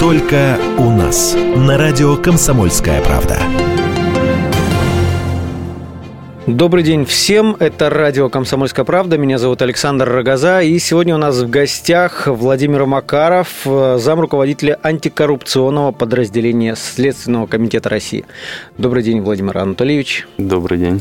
Только у нас. На радио «Комсомольская правда». Добрый день всем, это радио «Комсомольская правда», меня зовут Александр Рогоза, и сегодня у нас в гостях Владимир Макаров, замруководителя антикоррупционного подразделения Следственного комитета России. Добрый день, Владимир Анатольевич. Добрый день.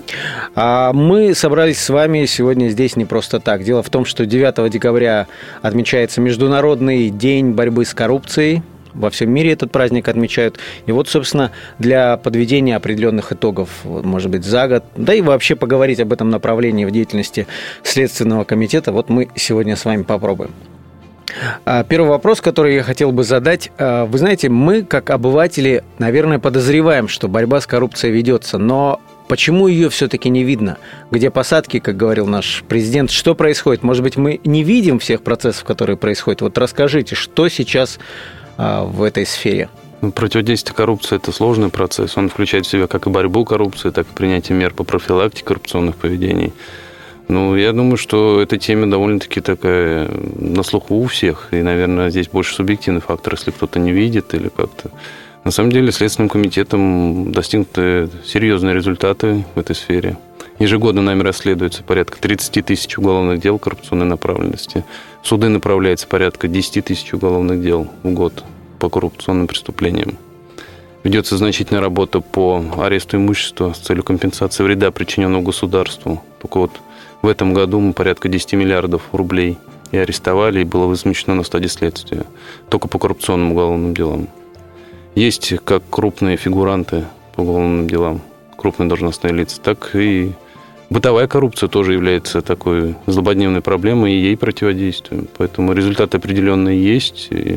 Мы собрались с вами сегодня здесь не просто так. Дело в том, что 9 декабря отмечается Международный день борьбы с коррупцией. Во всем мире этот праздник отмечают. И вот, собственно, для подведения определенных итогов, может быть, за год, да и вообще поговорить об этом направлении в деятельности Следственного комитета, вот мы сегодня с вами попробуем. Первый вопрос, который я хотел бы задать. Вы знаете, мы, как обыватели, наверное, подозреваем, что борьба с коррупцией ведется, но почему ее все-таки не видно? Где посадки, как говорил наш президент? Что происходит? Может быть, мы не видим всех процессов, которые происходят? Вот расскажите, что сейчас в этой сфере? Противодействие коррупции – это сложный процесс. Он включает в себя как и борьбу коррупции, так и принятие мер по профилактике коррупционных поведений. Я думаю, что эта тема довольно-таки такая на слуху у всех. И, наверное, здесь больше субъективный фактор, если кто-то не видит или как-то. На самом деле, Следственным комитетом достигнуты серьезные результаты в этой сфере. Ежегодно нами расследуется порядка 30 тысяч уголовных дел коррупционной направленности. В суды направляется порядка 10 тысяч уголовных дел в год по коррупционным преступлениям. Ведется значительная работа по аресту имущества с целью компенсации вреда, причиненного государству. Только вот в этом году мы порядка 10 миллиардов рублей и арестовали, и было возмещено на стадии следствия. Только по коррупционным уголовным делам. Есть как крупные фигуранты по уголовным делам, крупные должностные лица, так и бытовая коррупция тоже является такой злободневной проблемой, и ей противодействуем. Поэтому результаты определенные есть, и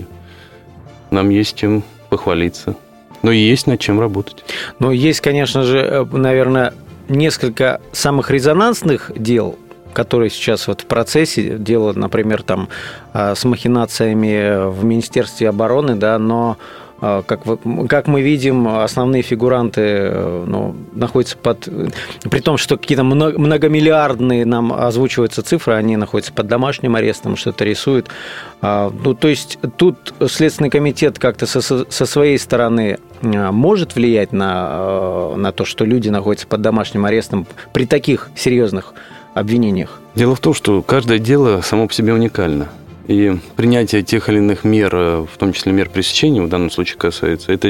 нам есть чем похвалиться. Но и есть над чем работать. Есть, конечно же, наверное, несколько самых резонансных дел, которые сейчас вот в процессе. Дело, например, там, с махинациями в Министерстве обороны, да, но как мы видим, основные фигуранты находятся при том, что какие-то многомиллиардные нам озвучиваются цифры, они находятся под домашним арестом, что-то рисуют. То есть тут Следственный комитет как-то со своей стороны может влиять на то, что люди находятся под домашним арестом при таких серьезных обвинениях? Дело в том, что каждое дело само по себе уникально. И принятие тех или иных мер, в том числе мер пресечения, в данном случае касается, это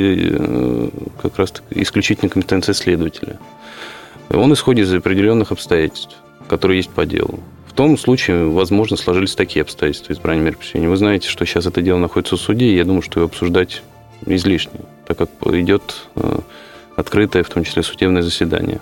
как раз исключительно компетенция следователя. Он исходит из определенных обстоятельств, которые есть по делу. В том случае, возможно, сложились такие обстоятельства избрания мер пресечения. Вы знаете, что сейчас это дело находится в суде, и я думаю, что его обсуждать излишне, так как идет открытое, в том числе, судебное заседание.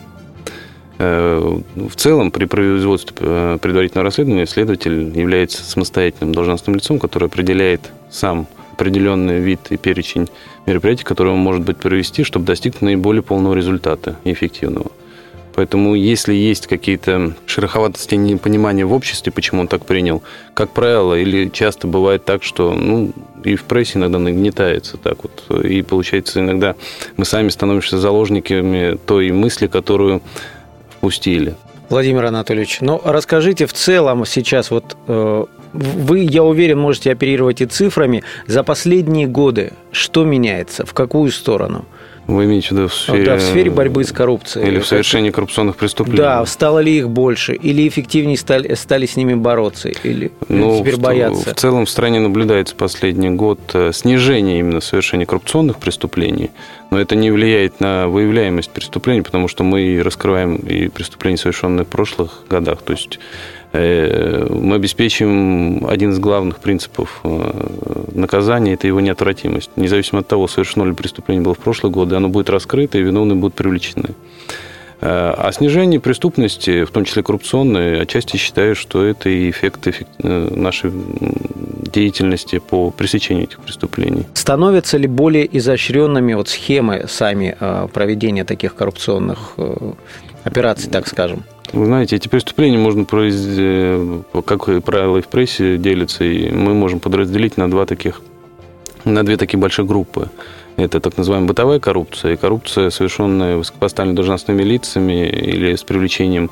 В целом, при производстве предварительного расследования следователь является самостоятельным должностным лицом, который определяет сам определенный вид и перечень мероприятий, которые он может быть провести, чтобы достигнуть наиболее полного результата и эффективного. Поэтому, если есть какие-то шероховатости, непонимания в обществе, почему он так принял, как правило, или часто бывает так, что и в прессе иногда нагнетается так вот, и получается иногда мы сами становимся заложниками той мысли, которую пустили. Владимир Анатольевич, расскажите в целом сейчас, вы, я уверен, можете оперировать и цифрами, за последние годы что меняется, в какую сторону? Вы имеете в виду в сфере борьбы с коррупцией. Или в совершении коррупционных преступлений? Да, стало ли их больше, или эффективнее стали с ними бороться, или теперь боятся? В целом в стране наблюдается последний год снижение именно совершения коррупционных преступлений, но это не влияет на выявляемость преступлений, потому что мы раскрываем и преступления, совершенные в прошлых годах. То есть мы обеспечиваем один из главных принципов наказания – это его неотвратимость. Независимо от того, совершено ли преступление было в прошлые годы, оно будет раскрыто, и виновные будут привлечены. А снижение преступности, в том числе коррупционной, отчасти считаю, что это и эффект нашей деятельности по пресечению этих преступлений. Становятся ли более изощренными схемы сами проведения таких коррупционных операций, так скажем? Вы знаете, эти преступления можно произвести, как правило, и в прессе делятся, и мы можем подразделить на две такие большие группы. Это так называемая бытовая коррупция и коррупция, совершенная высокопоставленными должностными лицами или с привлечением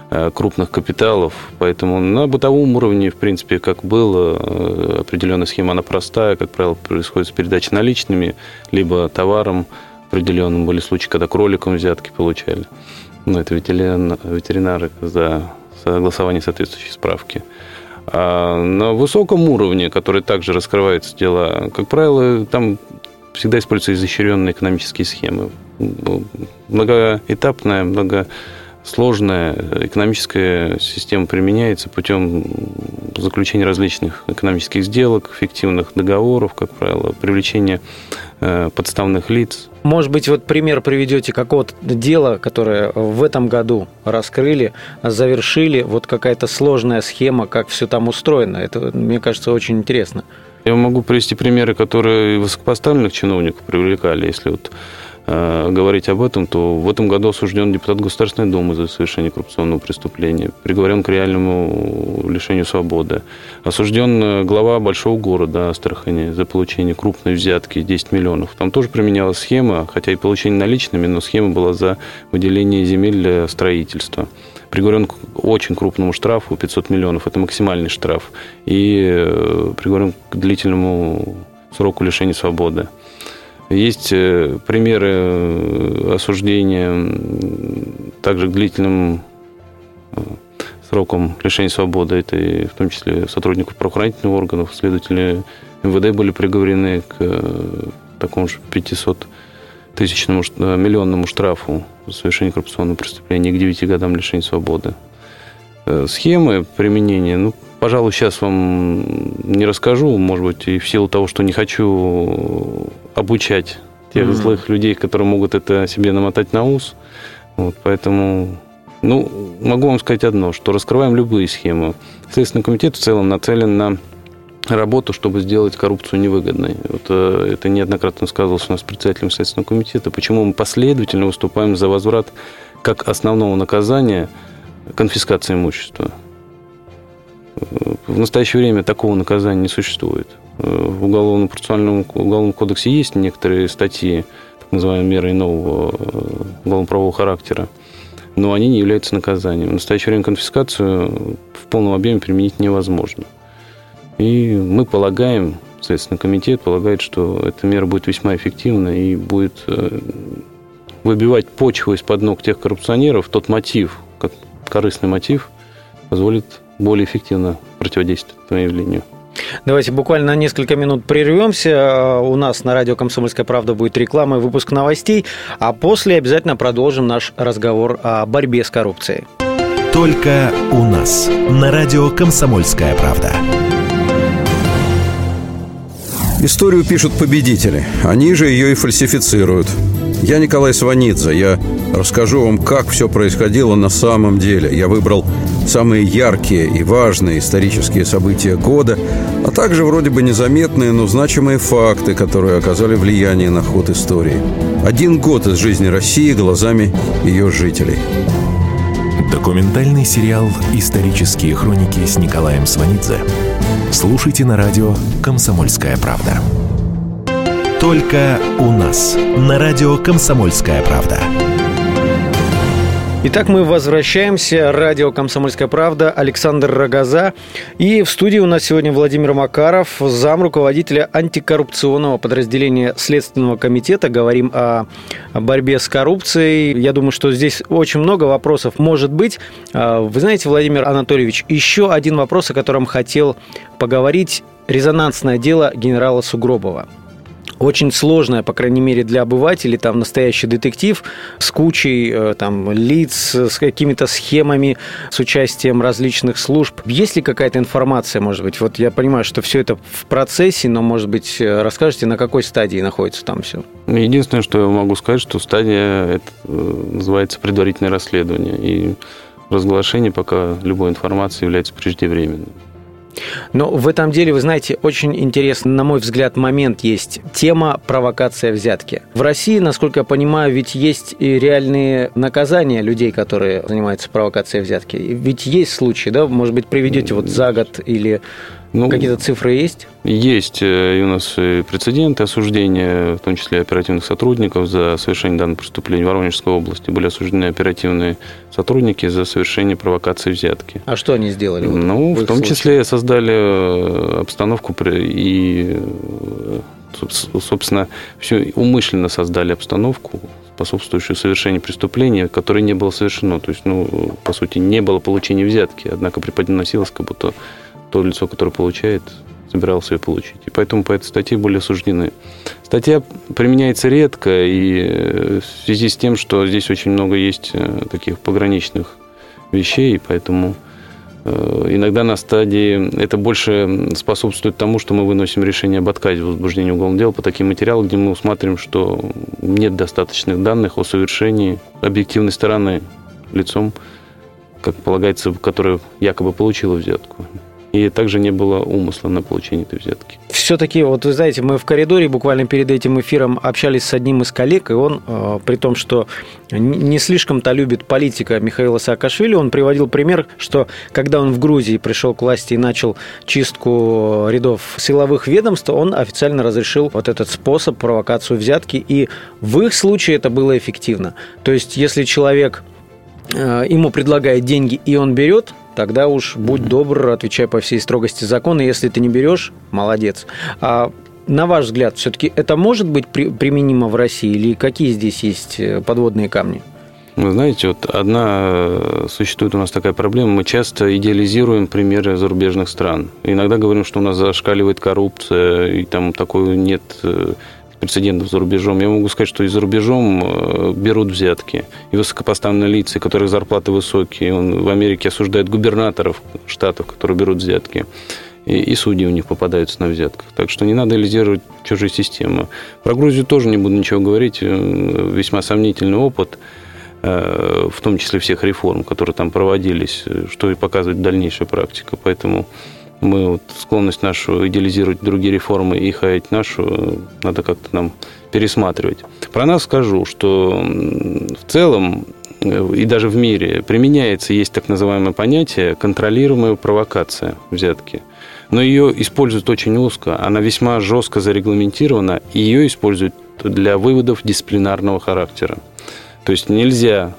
крупных капиталов. Поэтому на бытовом уровне, в принципе, как было, определенная схема, она простая. Как правило, происходит с передачей наличными, либо товаром определенным. Были случаи, когда кроликам взятки получали. Это ветеринары за согласование соответствующей справки. А на высоком уровне, который также раскрываются дела, как правило, там всегда используются изощренные экономические схемы. Многоэтапная, многосложная экономическая система применяется путем заключения различных экономических сделок, фиктивных договоров, как правило, привлечения подставных лиц. Может быть, вот пример приведете какого-то дела, которое в этом году раскрыли, завершили, вот какая-то сложная схема, как все там устроено. Это, мне кажется, очень интересно. Я могу привести примеры, которые высокопоставленных чиновников привлекали. Если вот говорить об этом, то в этом году осужден депутат Государственной Думы за совершение коррупционного преступления, приговорен к реальному лишению свободы. Осужден глава большого города Астрахани за получение крупной взятки 10 миллионов. Там тоже применялась схема, хотя и получение наличными, но схема была за выделение земель для строительства. Приговорен к очень крупному штрафу, 500 миллионов, это максимальный штраф, и приговорен к длительному сроку лишения свободы. Есть примеры осуждения также к длительным срокам лишения свободы. Это и в том числе сотрудников правоохранительных органов, следователи МВД были приговорены к такому же 500-тысячному миллионному штрафу за совершение коррупционного преступления и к 9 годам лишения свободы. Схемы применения, пожалуй, сейчас вам не расскажу, может быть, и в силу того, что не хочу обучать тех злых людей, которые могут это себе намотать на ус. Поэтому, могу вам сказать одно, что раскрываем любые схемы. Следственный комитет в целом нацелен на работу, чтобы сделать коррупцию невыгодной. Это неоднократно сказывалось у нас председателем Следственного комитета, почему мы последовательно выступаем за возврат как основного наказания конфискации имущества. В настоящее время такого наказания не существует. В Уголовно-процессуальном кодексе есть некоторые статьи, так называемые меры иного уголовно-правового характера, но они не являются наказанием. В настоящее время конфискацию в полном объеме применить невозможно. И мы полагаем, Следственный комитет полагает, что эта мера будет весьма эффективна и будет выбивать почву из-под ног тех коррупционеров, тот мотив, корыстный мотив, позволит более эффективно противодействовать этому явлению. Давайте буквально на несколько минут прервемся. У нас на радио «Комсомольская правда» будет реклама и выпуск новостей, а после обязательно продолжим наш разговор о борьбе с коррупцией. Только у нас на радио «Комсомольская правда». Историю пишут победители. Они же ее и фальсифицируют. Я Николай Сванидзе. Я расскажу вам, как все происходило на самом деле. Я выбрал самые яркие и важные исторические события года, а также вроде бы незаметные, но значимые факты, которые оказали влияние на ход истории. 1 год из жизни России глазами ее жителей. Документальный сериал «Исторические хроники» с Николаем Сванидзе. Слушайте на радио «Комсомольская правда». Только у нас на радио «Комсомольская правда». Итак, мы возвращаемся. Радио «Комсомольская правда», Александр Рогоза. И в студии у нас сегодня Владимир Макаров, замруководителя антикоррупционного подразделения Следственного комитета. Говорим о борьбе с коррупцией. Я думаю, что здесь очень много вопросов может быть. Вы знаете, Владимир Анатольевич, еще один вопрос, о котором хотел поговорить. Резонансное дело генерала Сугробова. Очень сложная, по крайней мере, для обывателей, там настоящий детектив с кучей там лиц, с какими-то схемами, с участием различных служб. Есть ли какая-то информация, может быть? Вот я понимаю, что все это в процессе, но, может быть, расскажете, на какой стадии находится там все? Единственное, что я могу сказать, что стадия это называется предварительное расследование. И разглашение пока любой информации является преждевременным. Но в этом деле, вы знаете, очень интересный, на мой взгляд, момент есть. Тема провокация взятки. В России, насколько я понимаю, ведь есть и реальные наказания людей, которые занимаются провокацией взятки. Ведь есть случаи, да? Может быть, приведете вот за год или Какие-то цифры есть? Есть и у нас прецеденты осуждения, в том числе оперативных сотрудников за совершение данных преступлений. В Воронежской области были осуждены оперативные сотрудники за совершение провокации взятки. А что они сделали? В том числе создали обстановку и, собственно, все умышленно создали обстановку, способствующую совершению преступления, которое не было совершено. То есть, по сути, не было получения взятки, однако преподносилось, как будто то лицо, которое получает, собирался ее получить. И поэтому по этой статье были осуждены. Статья применяется редко, и в связи с тем, что здесь очень много есть таких пограничных вещей, поэтому иногда на стадии это больше способствует тому, что мы выносим решение об отказе в возбуждении уголовного дела по таким материалам, где мы усматриваем, что нет достаточных данных о совершении объективной стороны лицом, как полагается, которое якобы получило взятку. И также не было умысла на получение этой взятки. Все-таки, вы знаете, мы в коридоре буквально перед этим эфиром общались с одним из коллег, и он, при том, что не слишком-то любит политика Михаила Саакашвили, он приводил пример, что когда он в Грузии пришел к власти и начал чистку рядов силовых ведомств, он официально разрешил вот этот способ, провокацию взятки, и в их случае это было эффективно. То есть, если человек, ему предлагает деньги, и он берет, тогда уж будь добр, отвечай по всей строгости закона. Если ты не берешь, молодец. А на ваш взгляд, все-таки это может быть применимо в России? Или какие здесь есть подводные камни? Вы знаете, существует у нас такая проблема. Мы часто идеализируем примеры зарубежных стран. Иногда говорим, что у нас зашкаливает коррупция, и там такой нет прецедентов за рубежом. Я могу сказать, что и за рубежом берут взятки. И высокопоставленные лица, которых зарплаты высокие. В Америке осуждают губернаторов штатов, которые берут взятки. И судьи у них попадаются на взятках. Так что не надо идеализировать чужие системы. Про Грузию тоже не буду ничего говорить. Весьма сомнительный опыт, в том числе всех реформ, которые там проводились, что и показывает дальнейшая практика. Поэтому мы склонность нашу идеализировать другие реформы и хаять нашу надо как-то нам пересматривать. Про нас скажу, что в целом и даже в мире есть так называемое понятие контролируемая провокация взятки. Но ее используют очень узко, она весьма жестко зарегламентирована, и ее используют для выводов дисциплинарного характера. То есть нельзя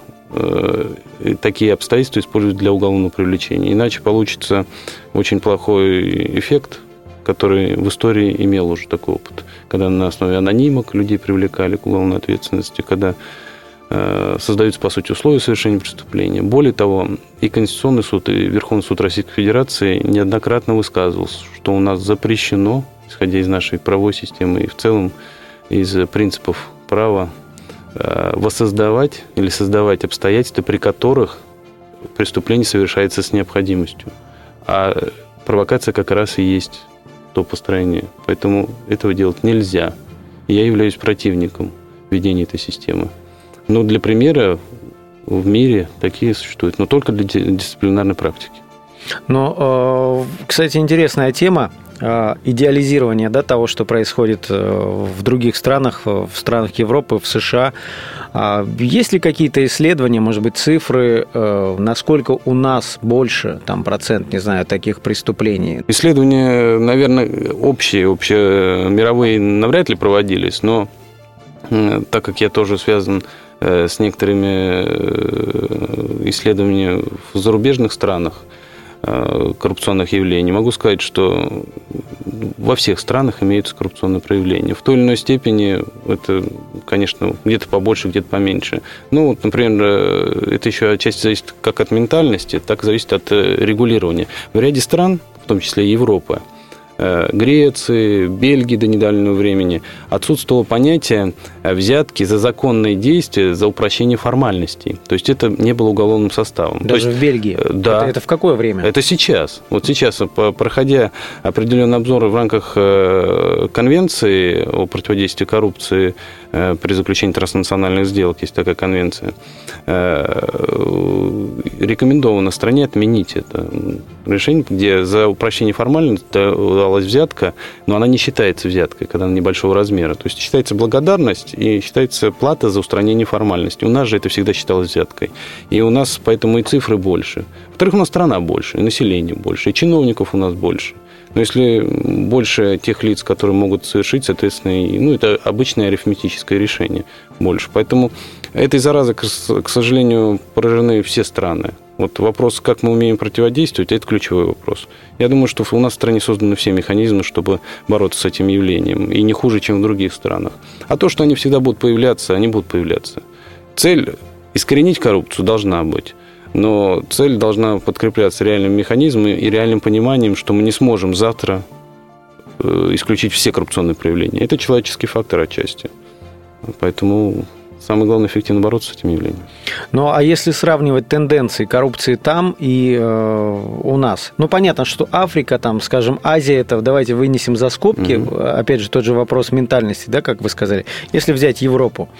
такие обстоятельства использовать для уголовного привлечения. Иначе получится очень плохой эффект, который в истории имел уже такой опыт. Когда на основе анонимок людей привлекали к уголовной ответственности, когда создаются, по сути, условия совершения преступления. Более того, и Конституционный суд, и Верховный суд Российской Федерации неоднократно высказывался, что у нас запрещено, исходя из нашей правовой системы и в целом из принципов права, воссоздавать или создавать обстоятельства, при которых преступление совершается с необходимостью. А провокация как раз и есть то построение. Поэтому этого делать нельзя. Я являюсь противником введения этой системы. Но для примера в мире такие существуют, но только для дисциплинарной практики. Но, кстати, интересная тема. Идеализирование того, что происходит в других странах, в странах Европы, в США. Есть ли какие-то исследования, может быть, цифры, насколько у нас больше, процент, не знаю, таких преступлений? Исследования, наверное, общие мировые навряд ли проводились, но так как я тоже связан с некоторыми исследованиями в зарубежных странах, коррупционных явлений, могу сказать, что во всех странах имеются коррупционные проявления. В той или иной степени это, конечно, где-то побольше, где-то поменьше. Например, это еще отчасти зависит как от ментальности, так и зависит от регулирования. В ряде стран, в том числе Европы, Греции, Бельгии до недавнего времени отсутствовало понятие взятки за законные действия, за упрощение формальностей. То есть это не было уголовным составом. Даже в Бельгии? Да. Это в какое время? Это сейчас. Сейчас, проходя определенные обзоры в рамках конвенции о противодействии коррупции при заключении транснациональных сделок, есть такая конвенция, рекомендовано стране отменить это решение, где за упрощение формальности давалась взятка, но она не считается взяткой, когда она небольшого размера. То есть считается благодарность и считается плата за устранение формальности. У нас же это всегда считалось взяткой. И у нас поэтому и цифры больше. Во-вторых, у нас страна больше, и население больше, и чиновников у нас больше. Но если больше тех лиц, которые могут совершить, соответственно, это обычное арифметическое решение больше. Поэтому этой заразой, к сожалению, поражены все страны. Вот вопрос, как мы умеем противодействовать, это ключевой вопрос. Я думаю, что у нас в стране созданы все механизмы, чтобы бороться с этим явлением, и не хуже, чем в других странах. А то, что они всегда будут появляться, они будут появляться. Цель искоренить коррупцию должна быть. Но цель должна подкрепляться реальными механизмами и реальным пониманием, что мы не сможем завтра исключить все коррупционные проявления. Это человеческий фактор отчасти. Поэтому самое главное эффективно бороться с этим явлением. Ну, а если сравнивать тенденции коррупции там и у нас? Ну, понятно, что Африка, там, скажем, Азия, это давайте вынесем за скобки. Опять же, тот же вопрос ментальности, да, как вы сказали. Если взять Европу,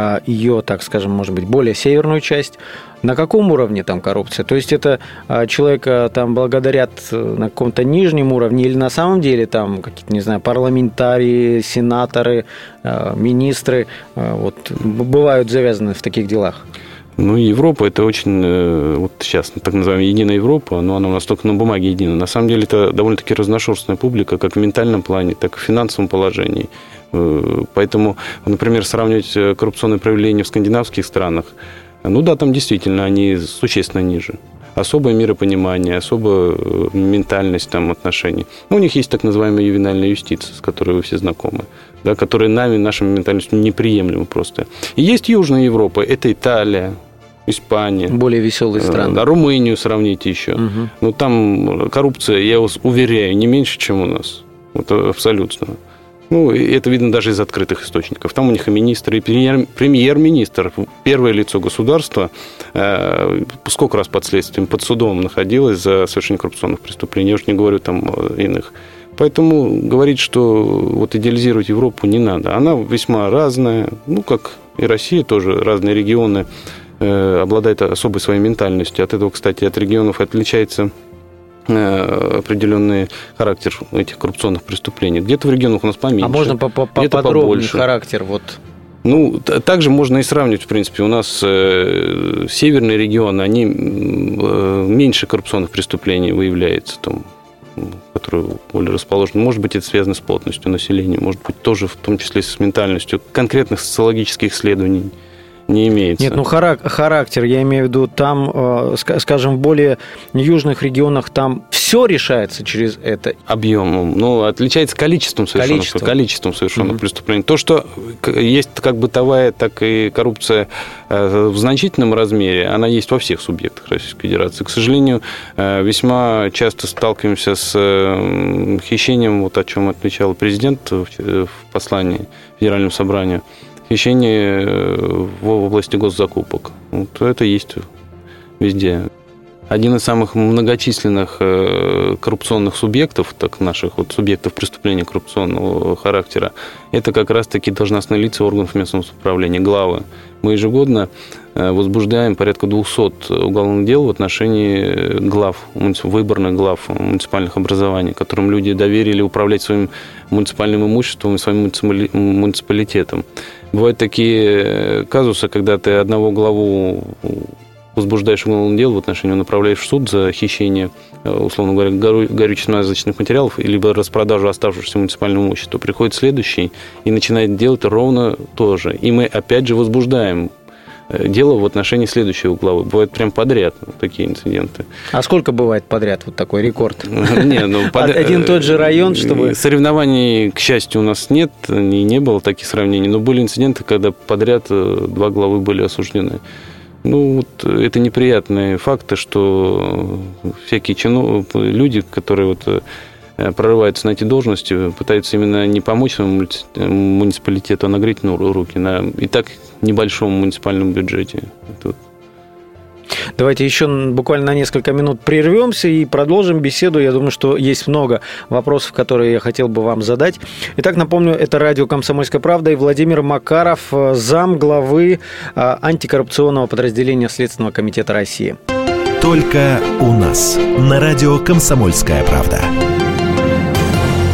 ее, так скажем, может быть, более северную часть, на каком уровне там коррупция? То есть это человека там благодарят на каком-то нижнем уровне или на самом деле там какие-то, не знаю, парламентарии, сенаторы, министры вот, бывают завязаны в таких делах? Ну, Европа – это очень, вот сейчас так называемая единая Европа, но она у нас только на бумаге едина. На самом деле это довольно-таки разношерстная публика, как в ментальном плане, так и в финансовом положении. Поэтому, например, сравнивать коррупционные проявления в скандинавских странах, ну да, там действительно они существенно ниже. Особое миропонимание, особая ментальность там отношений. Ну, у них есть так называемая ювенальная юстиция, с которой вы все знакомы, да, которая нами, нашей ментальностью неприемлема просто. И есть Южная Европа, это Италия, Испания. Более веселые страны. Да, Румынию сравните еще. Угу. Ну, там коррупция, я вас уверяю, не меньше, чем у нас. Вот абсолютно. Ну, это видно даже из открытых источников. Там у них и министр, и премьер-министр, первое лицо государства, сколько раз под следствием, под судом находилось за совершение коррупционных преступлений. Я уж не говорю там иных. Поэтому говорить, что вот идеализировать Европу не надо. Она весьма разная, ну, как и Россия тоже, разные регионы обладают особой своей ментальностью. От этого, кстати, от регионов отличается определенный характер этих коррупционных преступлений. Где-то в регионах у нас поменьше. А можно поподробнее характер? Вот. Ну, также можно и сравнивать, в принципе. У нас северные регионы, они меньше коррупционных преступлений выявляется, там, которые более расположены. Может быть, это связано с плотностью населения, может быть, тоже в том числе с ментальностью. Конкретных социологических исследований не имеется. Нет, ну характер, я имею в виду, там, скажем, в более южных регионах там все решается через это. Объемом, ну, отличается количеством совершенных преступлений. То, что есть как бытовая, так и коррупция в значительном размере, она есть во всех субъектах Российской Федерации. К сожалению, весьма часто сталкиваемся с хищением, вот о чем отвечал президент в послании Федеральному собранию, хищение в области госзакупок. Вот это есть везде. Один из самых многочисленных коррупционных субъектов, так наших вот субъектов преступления коррупционного характера, это как раз-таки должностные лица органов местного самоуправления, главы. Мы ежегодно возбуждаем порядка 200 уголовных дел в отношении глав, выборных глав муниципальных образований, которым люди доверили управлять своим муниципальным имуществом и своим муниципалитетом. Бывают такие казусы, когда ты одного главу возбуждаешь уголовное дело в отношении, направляешь в суд за хищение, условно говоря, горюче-смазочных материалов, либо распродажу оставшегося муниципального имущества. Приходит следующий и начинает делать ровно то же. И мы опять же возбуждаем дело в отношении следующего главы. Бывает прям подряд такие инциденты. А сколько бывает подряд вот такой рекорд? Один тот же район, чтобы... Соревнований, к счастью, у нас нет, и не было таких сравнений, но были инциденты, когда подряд 2 главы были осуждены. Ну, вот это неприятные факты, что всякие люди, которые вот прорываются на эти должности, пытаются именно не помочь своему муниципалитету, а нагреть руки на и так небольшом муниципальном бюджете. Давайте еще буквально на несколько минут прервемся и продолжим беседу. Я думаю, что есть много вопросов, которые я хотел бы вам задать. Итак, напомню, это радио «Комсомольская правда» и Владимир Макаров, зам главы антикоррупционного подразделения Следственного комитета России. Только у нас на радио «Комсомольская правда».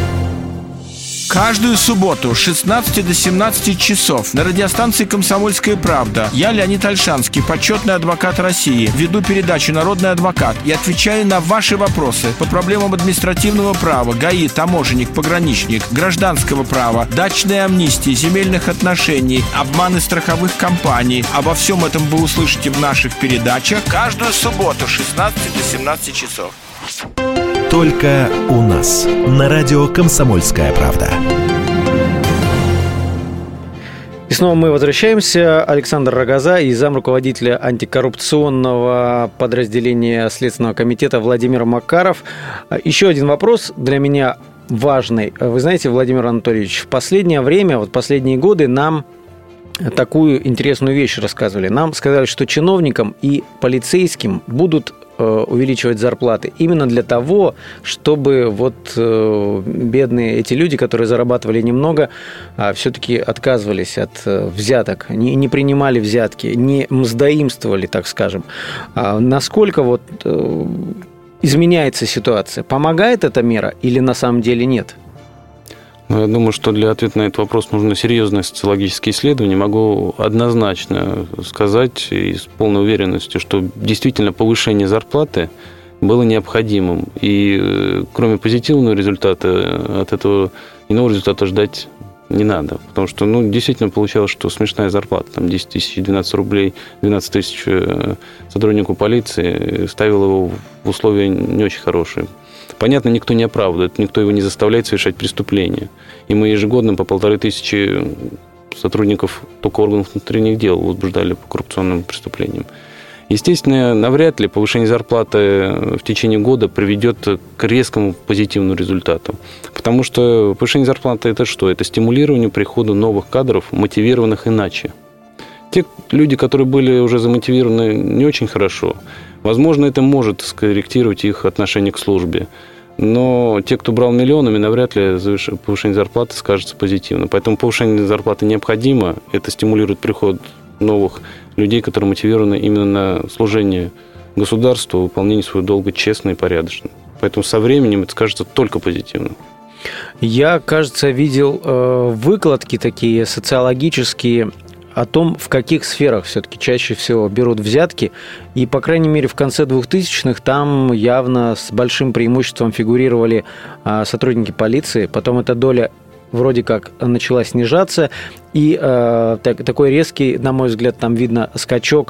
Каждую субботу с 16 до 17 часов на радиостанции «Комсомольская правда» я, Леонид Ольшанский, почетный адвокат России, веду передачу «Народный адвокат» и отвечаю на ваши вопросы по проблемам административного права, ГАИ, таможенник, пограничник, гражданского права, дачной амнистии, земельных отношений, обманы страховых компаний. Обо всем этом вы услышите в наших передачах каждую субботу с 16 до 17 часов. Только у нас. На радио «Комсомольская правда». И снова мы возвращаемся. Александр Рогоза и замруководителя антикоррупционного подразделения Следственного комитета Владимир Макаров. Еще один вопрос для меня важный. Вы знаете, Владимир Анатольевич, в последнее время, вот последние годы нам такую интересную вещь рассказывали. Нам сказали, что чиновникам и полицейским будут увеличивать зарплаты именно для того, чтобы вот бедные эти люди, которые зарабатывали немного, все-таки отказывались от взяток, не принимали взятки, не мздоимствовали, так скажем. Насколько вот изменяется ситуация? Помогает эта мера или на самом деле нет? Ну, я думаю, что для ответа на этот вопрос нужно серьезное социологическое исследование. Могу однозначно сказать и с полной уверенностью, что действительно повышение зарплаты было необходимым. И кроме позитивного результата, от этого иного результата ждать не надо. Потому что, действительно получалось, что смешная зарплата, там 10 тысяч, 12 рублей, 12 тысяч сотруднику полиции ставила его в условия не очень хорошие. Понятно, никто не оправдывает, никто его не заставляет совершать преступления. И мы ежегодно по 1500 сотрудников только органов внутренних дел возбуждали по коррупционным преступлениям. Естественно, навряд ли повышение зарплаты в течение года приведет к резкому позитивному результату. Потому что повышение зарплаты – это что? Это стимулирование прихода новых кадров, мотивированных иначе. Те люди, которые были уже замотивированы не очень хорошо, возможно, это может скорректировать их отношение к службе. Но те, кто брал миллионами, навряд ли повышение зарплаты скажется позитивно. Поэтому повышение зарплаты необходимо. Это стимулирует приход новых людей, которые мотивированы именно на служение государству, выполнение своего долга честно и порядочно. Поэтому со временем это скажется только позитивно. Я, кажется, видел выкладки такие социологические о том, в каких сферах все-таки чаще всего берут взятки. И, по крайней мере, в конце 2000-х там явно с большим преимуществом фигурировали сотрудники полиции. Потом эта доля вроде как начала снижаться. И такой резкий, на мой взгляд, там видно скачок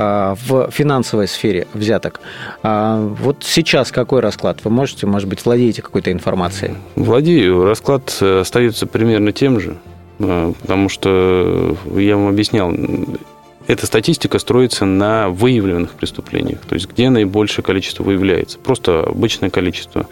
в финансовой сфере взяток. Вот сейчас какой расклад? Вы можете, может быть, владеете какой-то информацией? Владею. Расклад остается примерно тем же. Потому что, я вам объяснял, эта статистика строится на выявленных преступлениях, то есть где наибольшее количество выявляется, просто обычное количество.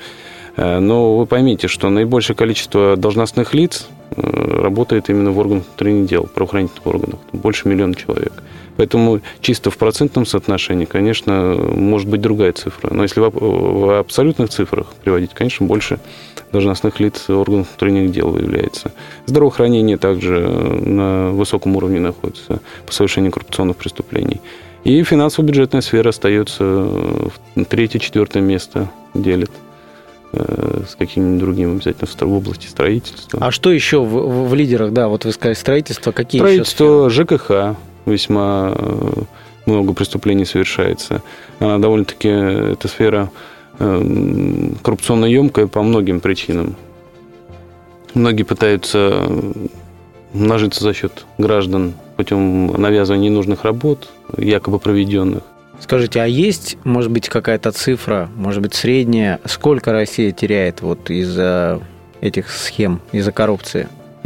Но вы поймите, что наибольшее количество должностных лиц работает именно в органах внутренних дел, правоохранительных органах, больше 1 миллиона человек. Поэтому чисто в процентном соотношении, конечно, может быть другая цифра. Но если в абсолютных цифрах приводить, конечно, больше должностных лиц органов внутренних дел выявляется. Здравоохранение также на высоком уровне находится по совершению коррупционных преступлений. И финансово-бюджетная сфера остается в 3-4 место, делит с каким-нибудь другим обязательно в области строительства. А что еще в лидерах? Да, вот вы сказали, строительство. Какие строительство, еще сферы? ЖКХ. Весьма много преступлений совершается. Она довольно-таки, эта сфера коррупционно емкая по многим причинам. Многие пытаются нажиться за счет граждан путем навязывания ненужных работ, якобы проведенных. Скажите, а есть, может быть, какая-то цифра, может быть, средняя, сколько Россия теряет вот из-за этих схем, из-за коррупции?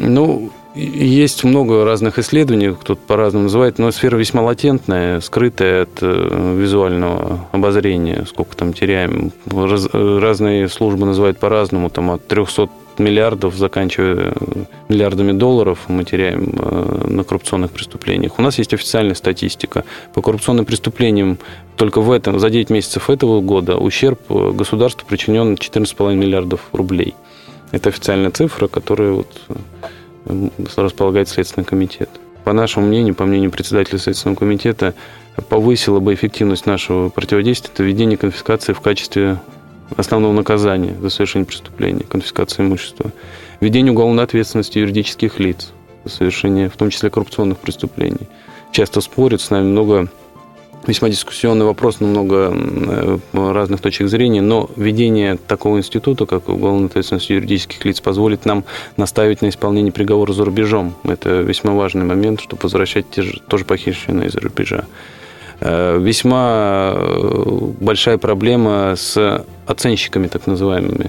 Есть много разных исследований, кто-то по-разному называет, но сфера весьма латентная, скрытая от визуального обозрения, сколько там теряем. Разные службы называют по-разному, там от 300 миллиардов, заканчивая миллиардами долларов, мы теряем на коррупционных преступлениях. У нас есть официальная статистика. По коррупционным преступлениям только за 9 месяцев этого года ущерб государству причинен 14,5 миллиардов рублей. Это официальная цифра, которая располагает Следственный комитет. По нашему мнению, по мнению председателя Следственного комитета, повысило бы эффективность нашего противодействия это введение конфискации в качестве основного наказания за совершение преступления, конфискации имущества, введение уголовной ответственности юридических лиц за совершение, в том числе, коррупционных преступлений. Часто спорят с нами много, весьма дискуссионный вопрос, много разных точек зрения, но введение такого института, как уголовная ответственность юридических лиц, позволит нам наставить на исполнение приговора за рубежом. Это весьма важный момент, чтобы возвращать тоже похищенные из-за рубежа. Весьма большая проблема с оценщиками, так называемыми.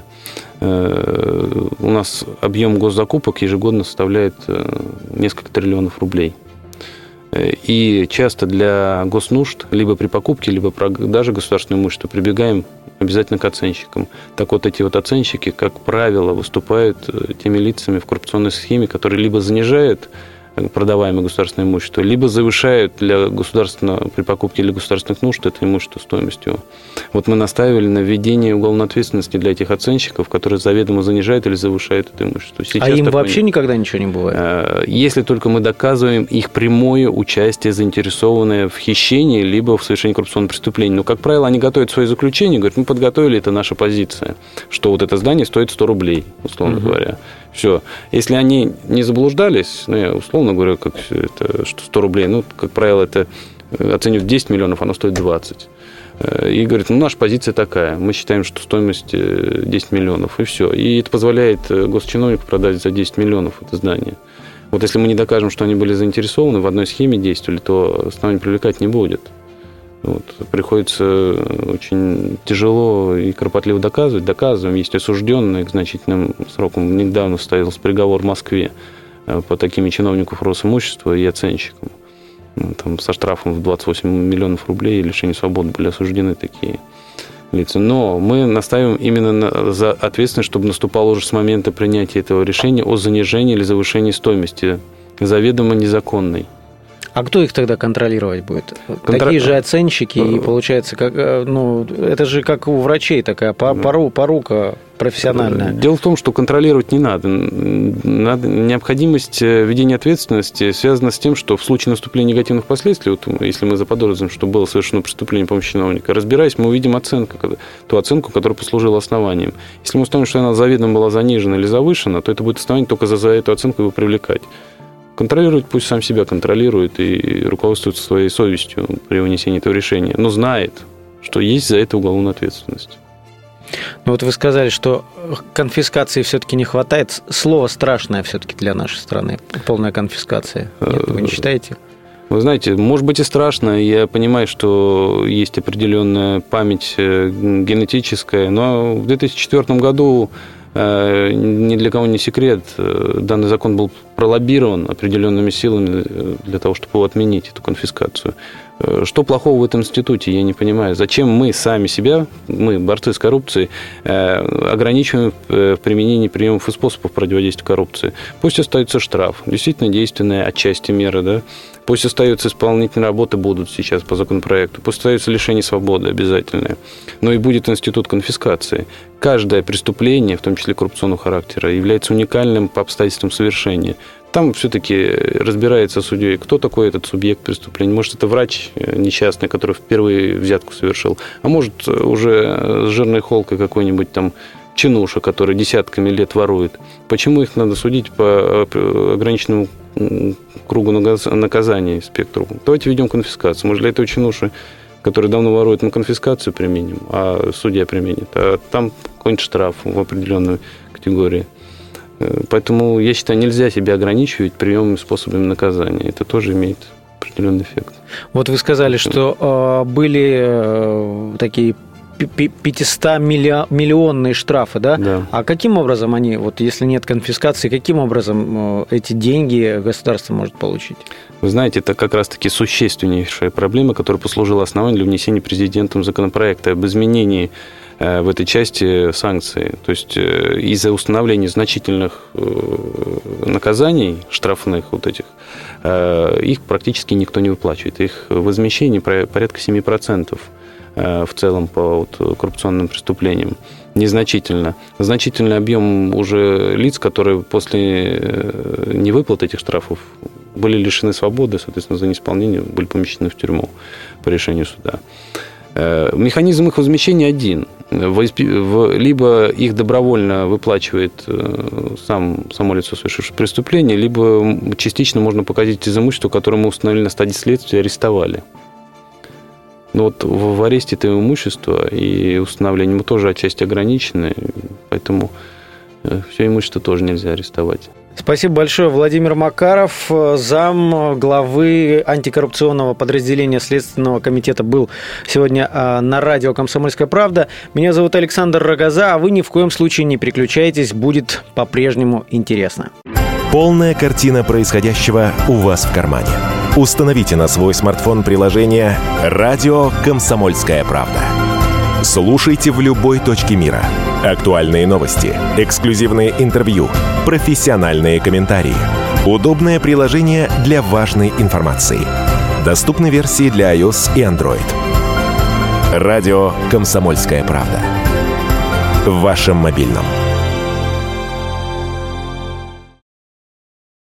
У нас объем госзакупок ежегодно составляет несколько триллионов рублей. И часто для госнужд, либо при покупке, либо продаже государственного имущества прибегаем обязательно к оценщикам. Так вот, эти вот оценщики, как правило, выступают теми лицами в коррупционной схеме, которые либо занижают продаваемое государственное имущество, либо завышают для государственного, при покупке для государственных нужд это имущество стоимостью. Вот мы настаивали на введении уголовной ответственности для этих оценщиков, которые заведомо занижают или завышают это имущество. Сейчас им вообще никогда ничего не бывает? Если только мы доказываем их прямое участие, заинтересованное в хищении, либо в совершении коррупционного преступления. Но, как правило, они готовят свои заключения, говорят, мы подготовили, это наша позиция, что вот это здание стоит 100 рублей, условно говоря. Все. Если они не заблуждались, я условно говорю, как это, что 100 рублей, как правило, это оценивают 10 миллионов, оно стоит 20. И говорят, наша позиция такая, мы считаем, что стоимость 10 миллионов, и все. И это позволяет госчиновнику продать за 10 миллионов это здание. Вот если мы не докажем, что они были заинтересованы, в одной схеме действовали, то основания привлекать не будет. Приходится очень тяжело и кропотливо доказывать. Доказываем, есть осужденные к значительным срокам. Недавно состоялся приговор в Москве по таким чиновникам Росимущества и оценщикам. Там со штрафом в 28 миллионов рублей и лишение свободы были осуждены такие лица. Но мы настаиваем именно за ответственность, чтобы наступало уже с момента принятия этого решения о занижении или завышении стоимости заведомо незаконной. А кто их тогда контролировать будет? Такие же оценщики, и получается, это же как у врачей такая порука профессиональная. Дело в том, что контролировать не надо. Необходимость введения ответственности связана с тем, что в случае наступления негативных последствий, если мы заподозрим, что было совершено преступление помощи чиновника, разбираясь, мы увидим ту оценку, которая послужила основанием. Если мы установим, что она заведомо была занижена или завышена, то это будет основание только за эту оценку его привлекать. Контролировать пусть сам себя контролирует и руководствуется своей совестью при вынесении этого решения, но знает, что есть за это уголовная ответственность. Вы сказали, что конфискации все-таки не хватает. Слово страшное все-таки для нашей страны. Полная конфискация. Нет, вы не считаете? Вы знаете, может быть и страшно. Я понимаю, что есть определенная память генетическая, но в 2004 году ни для кого не секрет, данный закон был пролоббирован определенными силами для того, чтобы его отменить, эту конфискацию. Что плохого в этом институте, я не понимаю. Зачем мы сами себя, мы, борцы с коррупцией, ограничиваем в применении приемов и способов противодействия коррупции? Пусть остается штраф, действительно действенная отчасти мера, да? Пусть остаются исполнительные работы, будут сейчас по законопроекту. Пусть остается лишение свободы обязательное. Но и будет институт конфискации. Каждое преступление, в том числе коррупционного характера, является уникальным по обстоятельствам совершения. Там все-таки разбирается судьей, кто такой этот субъект преступления. Может, это врач несчастный, который впервые взятку совершил. А может, уже с жирной холкой какой-нибудь там чинуша, который десятками лет ворует. Почему их надо судить по ограниченному кругу наказания, спектру? Давайте введем конфискацию. Может, для этого чинуши, который давно ворует, мы конфискацию применим, а судья применит. А там какой-нибудь штраф в определенной категории. Поэтому, я считаю, нельзя себя ограничивать приемами и способами наказания. Это тоже имеет определенный эффект. Вот вы сказали, что были такие 500-миллионные штрафы, да? Да. А каким образом они, если нет конфискации, каким образом эти деньги государство может получить? Вы знаете, это как раз-таки существеннейшая проблема, которая послужила основанием для внесения президентом законопроекта об изменении в этой части санкций. То есть из-за установления значительных наказаний, штрафных этих, их практически никто не выплачивает. Их возмещение порядка 7%. В целом по коррупционным преступлениям. Незначительно. Значительный объем уже лиц, которые после невыплаты этих штрафов были лишены свободы, соответственно, за неисполнение были помещены в тюрьму по решению суда. Механизм их возмещения один. Либо их добровольно выплачивает само лицо, совершившее преступление, либо частично можно погасить из имущества, которое мы установили на стадии следствия, арестовали. Но вот в аресте этого имущества и установлении мы тоже отчасти ограничены, поэтому все имущество тоже нельзя арестовать. Спасибо большое. Владимир Макаров, зам главы антикоррупционного подразделения Следственного комитета, был сегодня на радио «Комсомольская правда». Меня зовут Александр Рогоза, а вы ни в коем случае не переключайтесь, будет по-прежнему интересно. Полная картина происходящего у вас в кармане. Установите на свой смартфон приложение «Радио Комсомольская правда». Слушайте в любой точке мира. Актуальные новости, эксклюзивные интервью, профессиональные комментарии. Удобное приложение для важной информации. Доступны версии для iOS и Android. Радио «Комсомольская правда». В вашем мобильном.